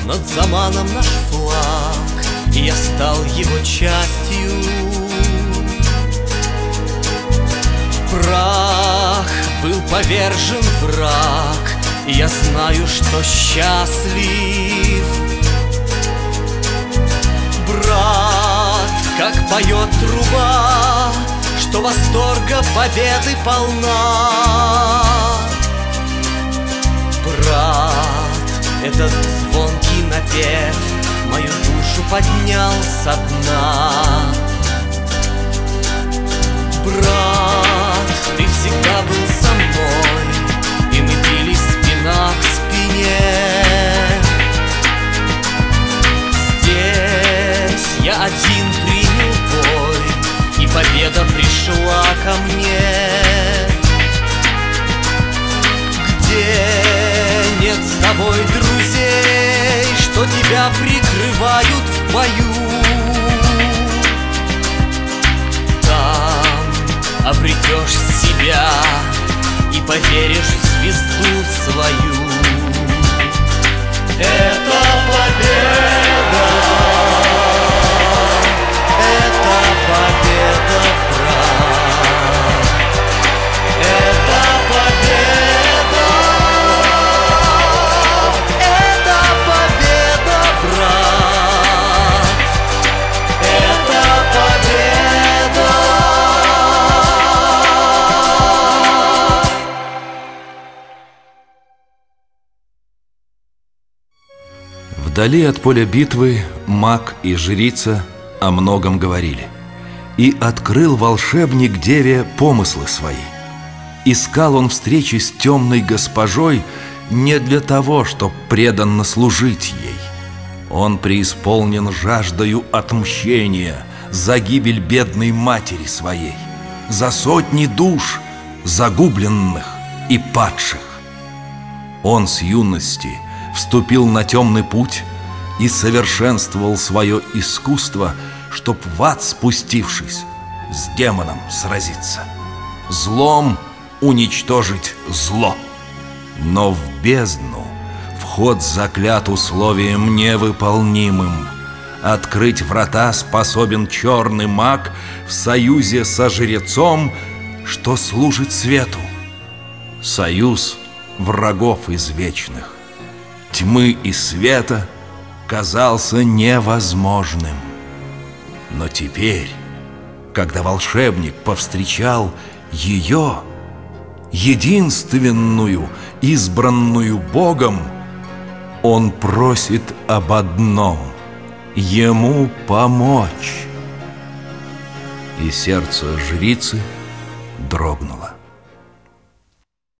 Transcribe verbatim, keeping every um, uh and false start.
над заманом наш флаг, и я стал его частью. В прах был повержен враг, и я знаю, что счастлив. Брат, как поет труба, что восторга победы полна. Брат, этот звонкий напев мою душу поднял со дна. Брат, ты всегда был со мной, и мы бились спина к спине. Здесь я один принял бой, и победа пришла ко мне. Где нет с тобой друзей, что тебя прикрывают в бою, там обретешь себя и поверишь в звезду свою. Это победа, это победа, брат, это победа, это победа, брат, это победа. Вдали от поля битвы маг и жрица о многом говорили. И открыл волшебник деве помыслы свои. Искал он встречи с темной госпожой не для того, чтоб преданно служить ей. Он преисполнен жаждою отмщения за гибель бедной матери своей, за сотни душ загубленных и падших. Он с юности вступил на темный путь и совершенствовал свое искусство, чтоб в ад спустившись, с демоном сразиться, злом уничтожить зло. Но в бездну вход заклят условием невыполнимым. Открыть врата способен черный маг в союзе со жрецом, что служит свету. Союз врагов извечных, тьмы и света, казался невозможным. Но теперь, когда волшебник повстречал ее, единственную, избранную Богом, он просит об одном — ему помочь. И сердце жрицы дрогнуло.